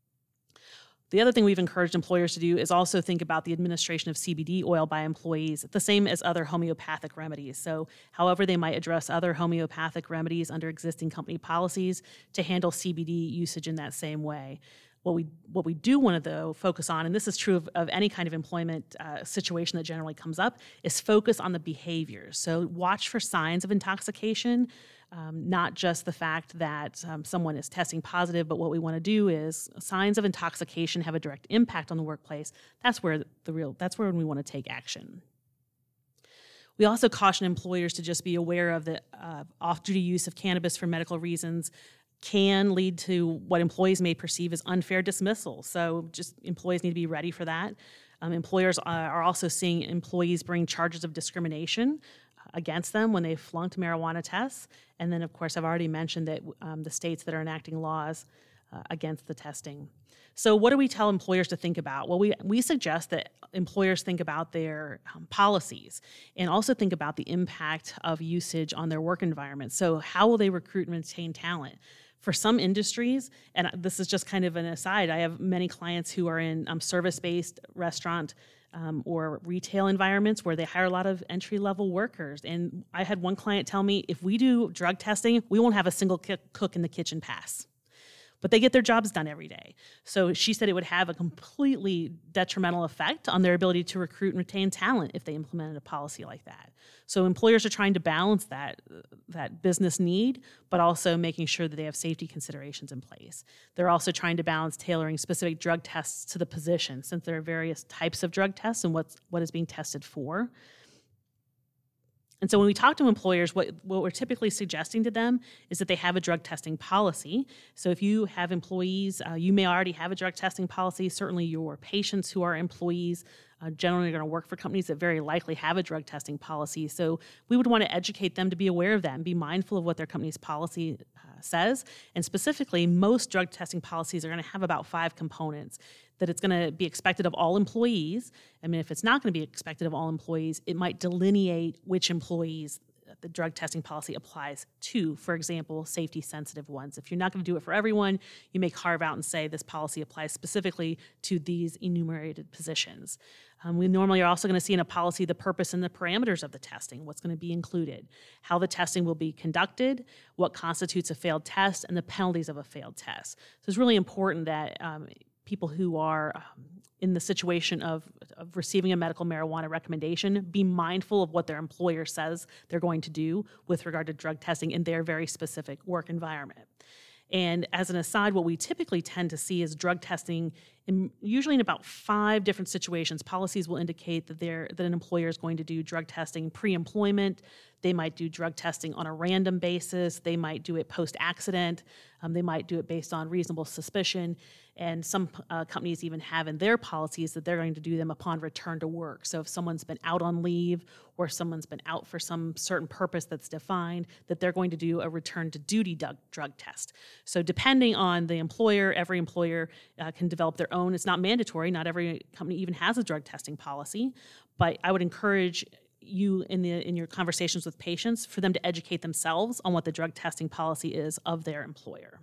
The other thing we've encouraged employers to do is also think about the administration of C B D oil by employees, the same as other homeopathic remedies. So however they might address other homeopathic remedies under existing company policies, to handle C B D usage in that same way. What we what we do want to, though, focus on, and this is true of, of any kind of employment uh, situation that generally comes up, is focus on the behaviors. So watch for signs of intoxication, um, not just the fact that um, someone is testing positive, but what we want to do is signs of intoxication have a direct impact on the workplace. That's where the real, that's where we want to take action. We also caution employers to just be aware of the uh, off-duty use of cannabis for medical reasons can lead to what employees may perceive as unfair dismissal. So just employees need to be ready for that. Um, employers are also seeing employees bring charges of discrimination against them when they flunked marijuana tests. And then, of course, I've already mentioned that um, the states that are enacting laws uh, against the testing. So what do we tell employers to think about? Well, we, we suggest that employers think about their um, policies and also think about the impact of usage on their work environment. So how will they recruit and retain talent? For some industries, and this is just kind of an aside, I have many clients who are in um, service-based restaurant um, or retail environments where they hire a lot of entry-level workers. And I had one client tell me, if we do drug testing, we won't have a single cook in the kitchen pass. But they get their jobs done every day. So she said it would have a completely detrimental effect on their ability to recruit and retain talent if they implemented a policy like that. So employers are trying to balance that, that business need, but also making sure that they have safety considerations in place. They're also trying to balance tailoring specific drug tests to the position, since there are various types of drug tests and what's, what is being tested for. And so when we talk to employers, what, what we're typically suggesting to them is that they have a drug testing policy. So if you have employees, uh, you may already have a drug testing policy. Certainly your patients who are employees uh, generally are going to work for companies that very likely have a drug testing policy. So we would want to educate them to be aware of that and be mindful of what their company's policy uh, says. And specifically, most drug testing policies are going to have about five components. That it's going to be expected of all employees. I mean, if it's not going to be expected of all employees, it might delineate which employees the drug testing policy applies to. For example, safety-sensitive ones. If you're not going to do it for everyone, you may carve out and say this policy applies specifically to these enumerated positions. Um, we normally are also going to see in a policy the purpose and the parameters of the testing, what's going to be included, how the testing will be conducted, what constitutes a failed test, and the penalties of a failed test. So it's really important that um, people who are um, in the situation of, of receiving a medical marijuana recommendation be mindful of what their employer says they're going to do with regard to drug testing in their very specific work environment. And as an aside, what we typically tend to see is drug testing, in, usually in about five different situations. Policies will indicate that, they're, that an employer is going to do drug testing pre-employment. They might do drug testing on a random basis. They might do it post-accident. Um, they might do it based on reasonable suspicion. And some uh, companies even have in their policies that they're going to do them upon return to work. So if someone's been out on leave or someone's been out for some certain purpose that's defined, that they're going to do a return to duty drug, drug test. So depending on the employer, every employer uh, can develop their own. It's not mandatory. Not every company even has a drug testing policy. But I would encourage you in the in your conversations with patients for them to educate themselves on what the drug testing policy is of their employer.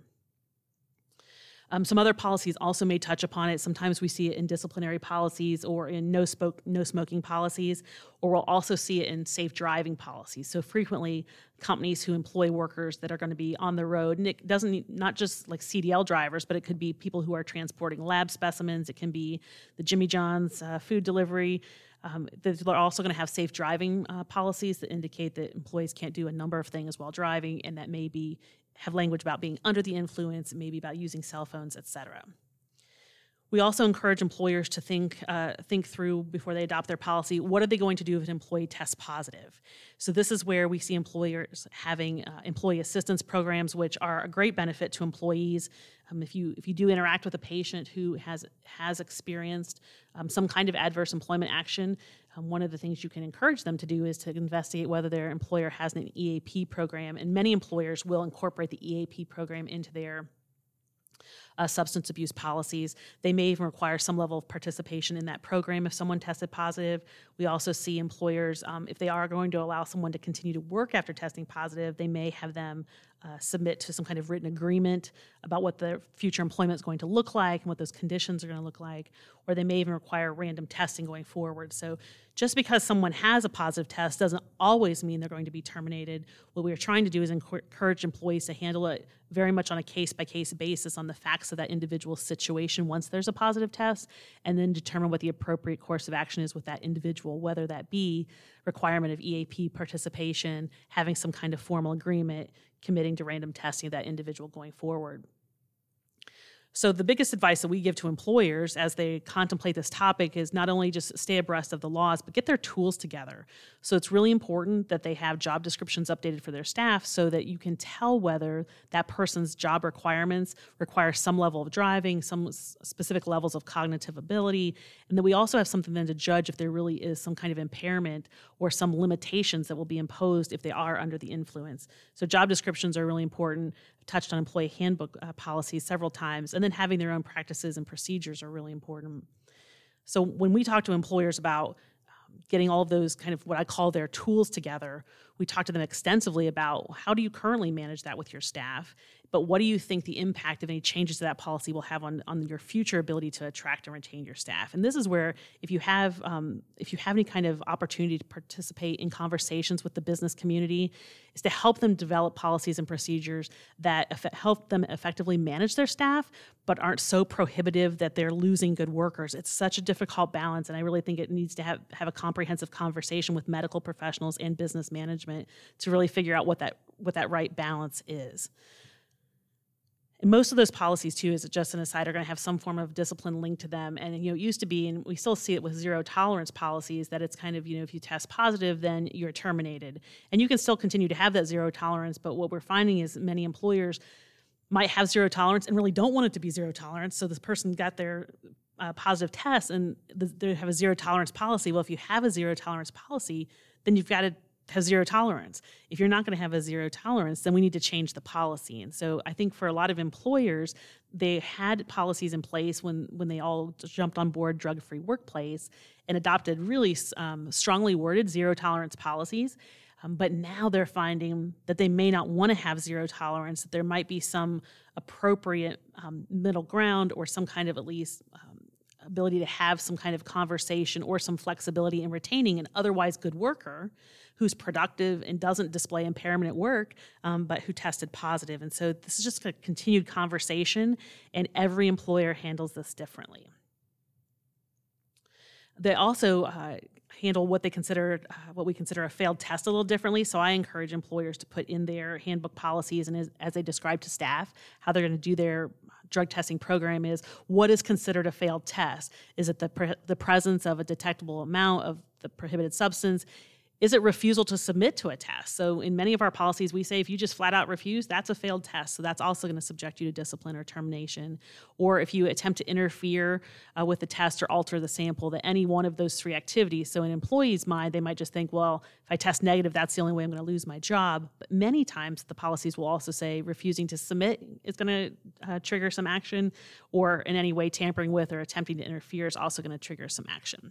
Um, some other policies also may touch upon it. Sometimes we see it in disciplinary policies or in no, spoke, no smoking policies, or we'll also see it in safe driving policies. So frequently, companies who employ workers that are going to be on the road, and it doesn't need, not just like C D L drivers, but it could be people who are transporting lab specimens. It can be the Jimmy John's uh, food delivery. Um, they're also going to have safe driving uh, policies that indicate that employees can't do a number of things while driving, and that may be have language about being under the influence, maybe about using cell phones, et cetera. We also encourage employers to think uh, think through before they adopt their policy, what are they going to do if an employee tests positive? So this is where we see employers having uh, employee assistance programs, which are a great benefit to employees. Um, if you if you do interact with a patient who has has experienced um, some kind of adverse employment action, um, one of the things you can encourage them to do is to investigate whether their employer has an E A P program, and many employers will incorporate the E A P program into their Uh, substance abuse policies. They may even require some level of participation in that program if someone tested positive. We also see employers, um, if they are going to allow someone to continue to work after testing positive, they may have them uh, submit to some kind of written agreement about what their future employment is going to look like and what those conditions are going to look like, or they may even require random testing going forward. So just because someone has a positive test doesn't always mean they're going to be terminated. What we're trying to do is encourage employees to handle it very much on a case-by-case basis on the facts of that individual situation once there's a positive test, and then determine what the appropriate course of action is with that individual, whether that be requirement of E A P participation, having some kind of formal agreement, committing to random testing of that individual going forward. So the biggest advice that we give to employers as they contemplate this topic is not only just stay abreast of the laws, but get their tools together. So it's really important that they have job descriptions updated for their staff so that you can tell whether that person's job requirements require some level of driving, some specific levels of cognitive ability, and then we also have something then to judge if there really is some kind of impairment or some limitations that will be imposed if they are under the influence. So job descriptions are really important. I've touched on employee handbook uh, policies several times, and then having their own practices and procedures are really important. So when we talk to employers about um, getting all of those kind of what I call their tools together, we talk to them extensively about how do you currently manage that with your staff, but what do you think the impact of any changes to that policy will have on, on your future ability to attract and retain your staff? And this is where if you have um, if you have any kind of opportunity to participate in conversations with the business community, is to help them develop policies and procedures that eff- help them effectively manage their staff, but aren't so prohibitive that they're losing good workers. It's such a difficult balance, and I really think it needs to have, have a comprehensive conversation with medical professionals and business management to really figure out what that what that right balance is. And most of those policies, too, as just an aside, are going to have some form of discipline linked to them. And, you know, it used to be, and we still see it with zero tolerance policies, that it's kind of, you know, if you test positive, then you're terminated. And you can still continue to have that zero tolerance, but what we're finding is many employers might have zero tolerance and really don't want it to be zero tolerance. So this person got their uh, positive test and th- they have a zero tolerance policy. Well, if you have a zero tolerance policy, then you've got to have zero tolerance. If you're not going to have a zero tolerance, then we need to change the policy. And so I think for a lot of employers, they had policies in place when, when they all jumped on board drug-free workplace and adopted really um, strongly worded zero tolerance policies. Um, but now they're finding that they may not want to have zero tolerance, that there might be some appropriate um, middle ground or some kind of at least um, ability to have some kind of conversation or some flexibility in retaining an otherwise good worker who's productive and doesn't display impairment at work, um, but who tested positive. And so this is just a continued conversation, and every employer handles this differently. They also uh, handle what they consider, uh, what we consider a failed test a little differently. So I encourage employers to put in their handbook policies and as, as they describe to staff how they're going to do their drug testing program is what is considered a failed test. Is it the pre- the presence of a detectable amount of the prohibited substance? Is it refusal to submit to a test? So in many of our policies, we say if you just flat out refuse, that's a failed test. So that's also going to subject you to discipline or termination. Or if you attempt to interfere uh, with the test or alter the sample, that any one of those three activities. So in an employee's mind, they might just think, well, if I test negative, that's the only way I'm going to lose my job. But many times the policies will also say refusing to submit is going to uh, trigger some action, or in any way tampering with or attempting to interfere is also going to trigger some action.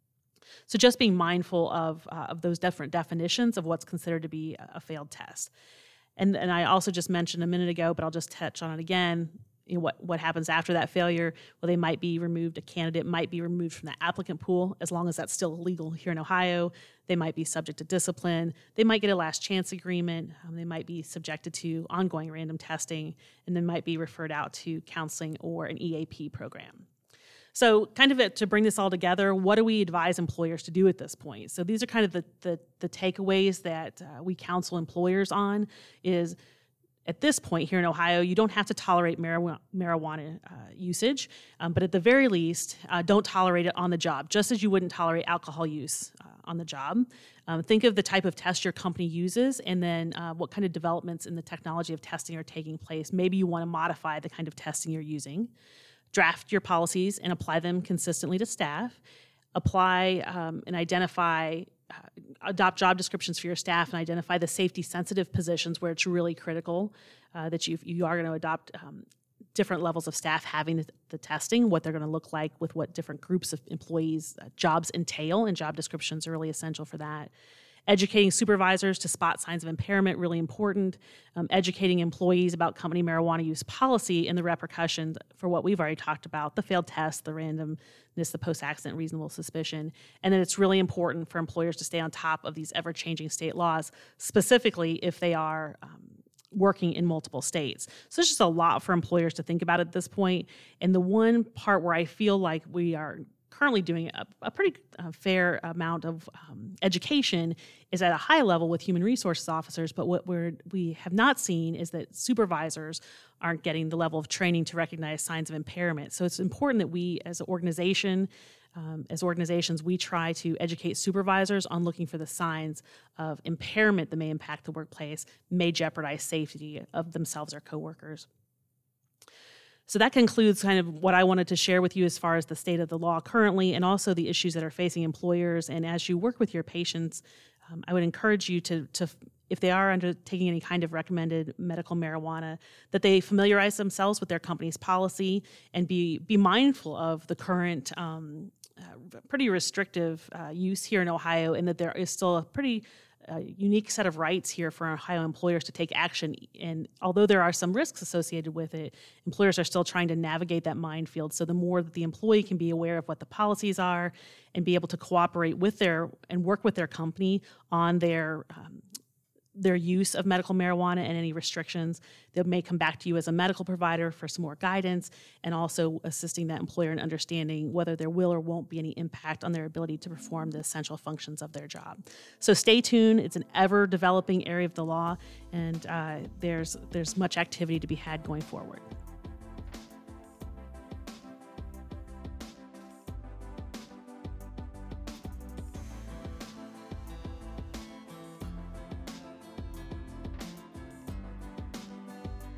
So just being mindful of uh, of those different definitions of what's considered to be a failed test. And and I also just mentioned a minute ago, but I'll just touch on it again, you know, what, what happens after that failure. Well, they might be removed, a candidate might be removed from the applicant pool, as long as that's still illegal here in Ohio. They might be subject to discipline. They might get a last chance agreement. Um, they might be subjected to ongoing random testing, and then might be referred out to counseling or an E A P program. So kind of to bring this all together, what do we advise employers to do at this point? So these are kind of the the, the takeaways that uh, we counsel employers on is, at this point here in Ohio, you don't have to tolerate marijuana, marijuana uh, usage, um, but at the very least, uh, don't tolerate it on the job, just as you wouldn't tolerate alcohol use uh, on the job. Um, think of the type of test your company uses, and then uh, what kind of developments in the technology of testing are taking place. Maybe you want to modify the kind of testing you're using. Draft your policies and apply them consistently to staff. Apply um, and identify, uh, adopt job descriptions for your staff and identify the safety-sensitive positions where it's really critical uh, that you, you are going to adopt um, different levels of staff having the, the testing, what they're going to look like with what different groups of employees uh, jobs entail, and job descriptions are really essential for that. Educating supervisors to spot signs of impairment, really important. Um, educating employees about company marijuana use policy and the repercussions for what we've already talked about, the failed test, the randomness, the post-accident reasonable suspicion. And then it's really important for employers to stay on top of these ever-changing state laws, specifically if they are um, working in multiple states. So it's just a lot for employers to think about at this point. And the one part where I feel like we are currently doing a, a pretty uh, fair amount of um, education is at a high level with human resources officers, but what we're, we have not seen is that supervisors aren't getting the level of training to recognize signs of impairment. So it's important that we as an organization, um, as organizations, we try to educate supervisors on looking for the signs of impairment that may impact the workplace, may jeopardize safety of themselves or coworkers. So that concludes kind of what I wanted to share with you as far as the state of the law currently and also the issues that are facing employers. And as you work with your patients, um, I would encourage you to, to, if they are undertaking any kind of recommended medical marijuana, that they familiarize themselves with their company's policy and be, be mindful of the current um, uh, pretty restrictive uh, use here in Ohio, and that there is still a pretty a unique set of rights here for Ohio employers to take action. And although there are some risks associated with it, employers are still trying to navigate that minefield. So the more that the employee can be aware of what the policies are and be able to cooperate with their and work with their company on their um, their use of medical marijuana and any restrictions, they may come back to you as a medical provider for some more guidance and also assisting that employer in understanding whether there will or won't be any impact on their ability to perform the essential functions of their job. So stay tuned. It's an ever-developing area of the law, and uh, there's there's much activity to be had going forward.